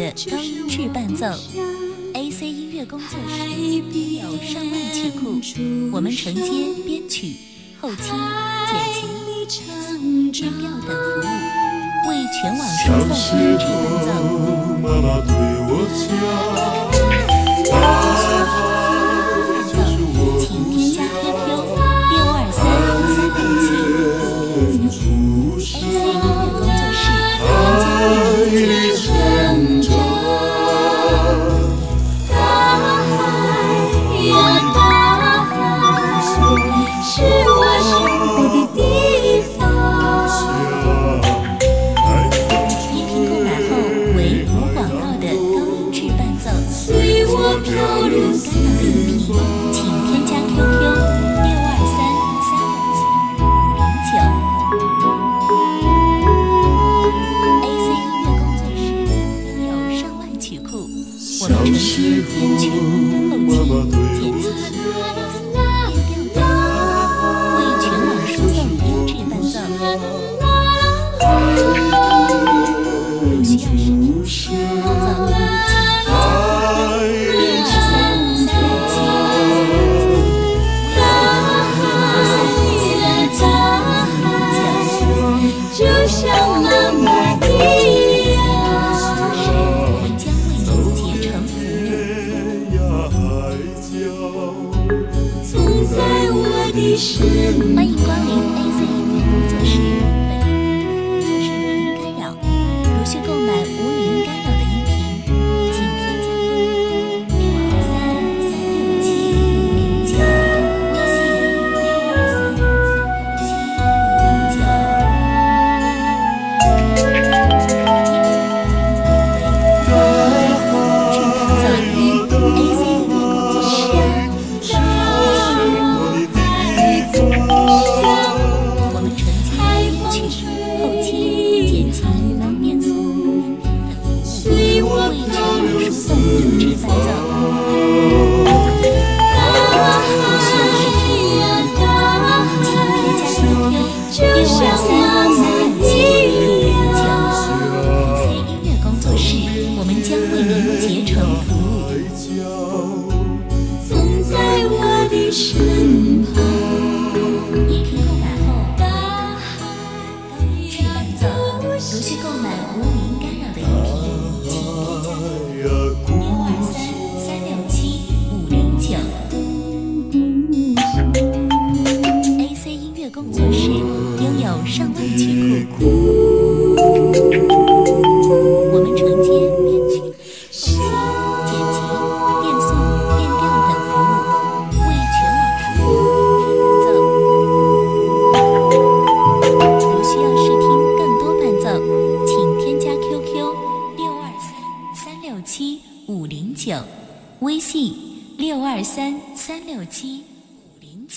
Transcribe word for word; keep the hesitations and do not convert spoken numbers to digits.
的高音质伴奏。A C 音乐工作室有上万曲库，我们承接编曲、后期、剪辑、音调等服务，为全网输送音质伴奏。妈妈对我讲，大海就是我请添加 Q Q 六二三三六七。A C 音乐工作室，爱里成长。是我生活的地方。音频购买后为无广告的高音质伴奏。随我飘入干扰的音频，请添加 Q Q 六二三三六七五零九。A C 音乐工作室拥有上万曲库，我们承接编曲、后期、剪辑。欢迎光临 A C 音乐工作室。本音乐工作室无音干扰，如需购买无语音干扰的音频，请添加六二三三六七五零九，微信六二三三六七五零九。A C 音乐工作室。身旁，音频购买后，大海高音质伴奏。如需购买无语音干扰的音频，请添加六二三三六七五零九。A C 音乐工作室拥有上万曲库，我们承接编曲、后期、剪辑、变速、变调等服务，为全网输送音质伴奏。如需要试听更多伴奏，请添加 Q Q 六二三三六七五零九，微信六二三三六七